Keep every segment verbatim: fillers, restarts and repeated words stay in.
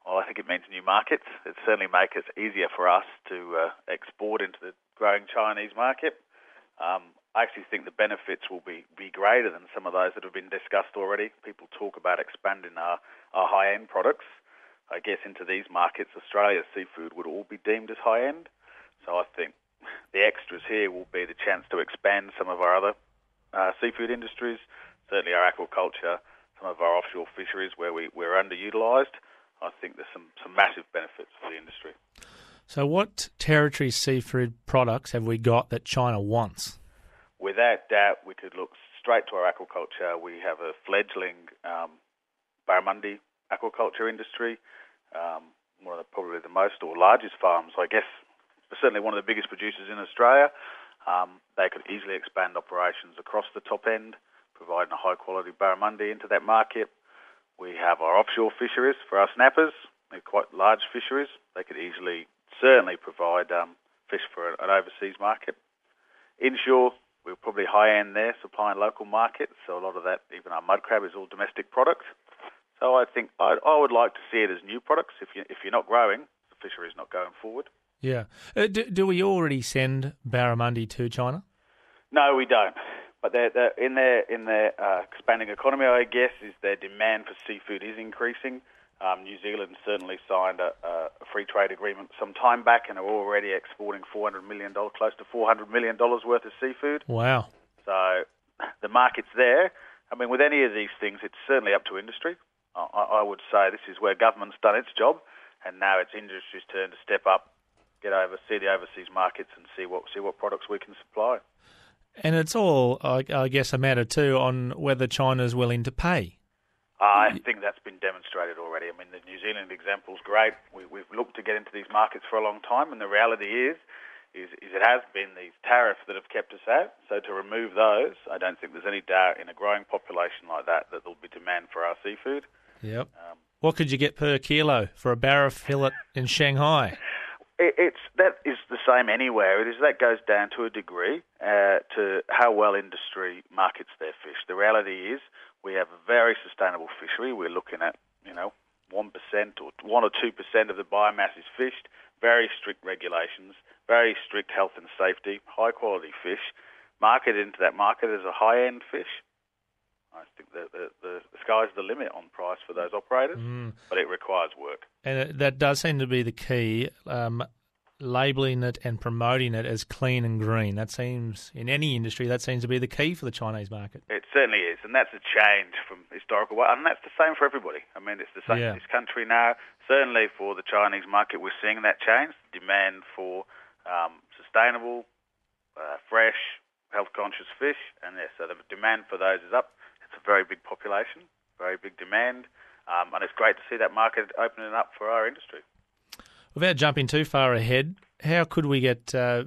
Well, I think it means new markets. It certainly makes it easier for us to uh, export into the growing Chinese market. Um, I actually think the benefits will be, be greater than some of those that have been discussed already. People talk about expanding our, our high-end products. I guess into these markets, Australia's seafood would all be deemed as high-end. So I think the extras here will be the chance to expand some of our other uh, seafood industries, certainly our aquaculture, some of our offshore fisheries where we, we're underutilised. I think there's some, some massive benefits for the industry. So what territory seafood products have we got that China wants? Without doubt, we could look straight to our aquaculture. We have a fledgling um, barramundi aquaculture industry, um, one of the, probably the most or largest farms, I guess, certainly one of the biggest producers in Australia. Um, they could easily expand operations across the top end, providing a high-quality barramundi into that market. We have our offshore fisheries for our snappers. They're quite large fisheries. They could easily, certainly provide um, fish for an overseas market. Inshore, we're probably high-end there, supplying local markets, so a lot of that, even our mud crab, is all domestic product. So I think I, I would like to see it as new products. If, you, if you're not growing, the fishery is not going forward. Yeah. Uh, do, do we already send barramundi to China? No, we don't. But they're, they're in their in their uh, expanding economy, I guess, is their demand for seafood is increasing. Um, New Zealand certainly signed a, a free trade agreement some time back and are already exporting four hundred million dollars, close to four hundred million dollars worth of seafood. Wow. So the market's there. I mean, with any of these things, it's certainly up to industry. I, I would say this is where government's done its job, and now it's industry's turn to step up, get over, see the overseas markets and see what see what products we can supply. And it's all, I, I guess, a matter too on whether China's willing to pay. I think that's been demonstrated already. I mean, the New Zealand example is great. We, we've looked to get into these markets for a long time, and the reality is, is, is it has been these tariffs that have kept us out. So to remove those, I don't think there's any doubt in a growing population like that that there'll be demand for our seafood. Yep. Um, what could you get per kilo for a barra fillet in Shanghai? It, it's that is the same anywhere. It is that goes down to a degree uh, to how well industry markets their fish. The reality is we have a very sustainable fishery. We're looking at you know one percent or one or two percent of the biomass is fished. Very strict regulations, very strict health and safety, high quality fish, marketed into that market as a high end fish. I think the, the, the, the sky's the limit on price for those operators, mm. but it requires work. And it, that does seem to be the key, um, labelling it and promoting it as clean and green. That seems, in any industry, that seems to be the key for the Chinese market. It certainly is, and that's a change from historical, and that's the same for everybody. I mean, it's the same yeah. in this country now. Certainly for the Chinese market, we're seeing that change, the demand for um, sustainable, uh, fresh, health-conscious fish, and yeah, so the demand for those is up. It's a very big population, very big demand, um, and it's great to see that market opening up for our industry. Without jumping too far ahead, how could we get uh,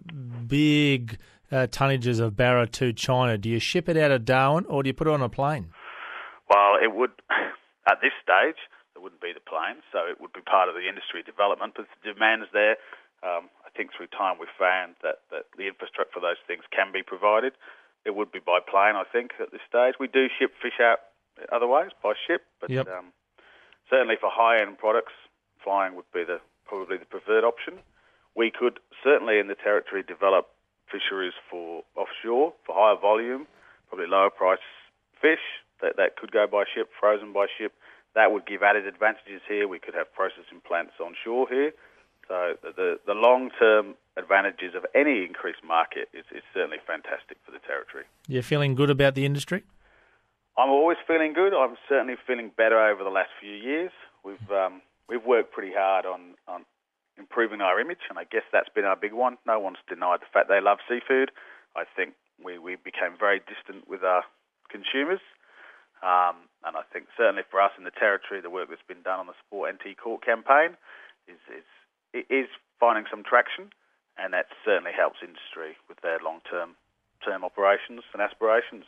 big uh, tonnages of barra to China? Do you ship it out of Darwin or do you put it on a plane? Well, it would, at this stage, it wouldn't be the plane, so it would be part of the industry development, but the demand's there. Um, I think through time we've found that, that the infrastructure for those things can be provided. It would be by plane, I think, at this stage. We do ship fish out otherwise, by ship, but yep. um, certainly for high-end products, flying would be the probably the preferred option. We could certainly in the territory develop fisheries for offshore, for higher volume, probably lower price fish that, that could go by ship, frozen by ship. That would give added advantages here. We could have processing plants on shore here. So the, the long-term advantages of any increased market is, is certainly fantastic for the territory. You're feeling good about the industry? I'm always feeling good. I'm certainly feeling better over the last few years. We've um, we've worked pretty hard on, on improving our image, and I guess that's been our big one. No one's denied the fact they love seafood. I think we, we became very distant with our consumers. Um, and I think certainly for us in the territory, the work that's been done on the Support N T Court campaign is, is, is finding some traction, and that certainly helps industry with their long-term term operations and aspirations.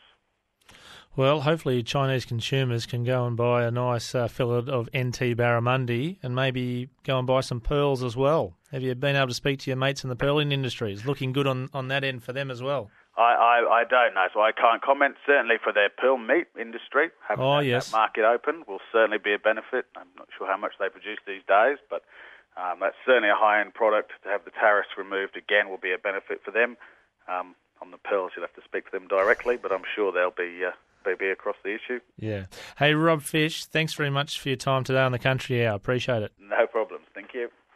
Well, hopefully Chinese consumers can go and buy a nice uh, fillet of N T barramundi and maybe go and buy some pearls as well. Have you been able to speak to your mates in the pearling industry? It's looking good on, on that end for them as well. I, I, I don't know, so I can't comment. Certainly for their pearl meat industry, having oh, that, yes. that market open will certainly be a benefit. I'm not sure how much they produce these days, but um, that's certainly a high-end product. To have the tariffs removed again will be a benefit for them. Um, on the pearls, you'll have to speak to them directly, but I'm sure they'll be uh, they'll be across the issue. Yeah. Hey, Rob Fish, thanks very much for your time today on the Country Hour. Appreciate it. No problems. Thank you.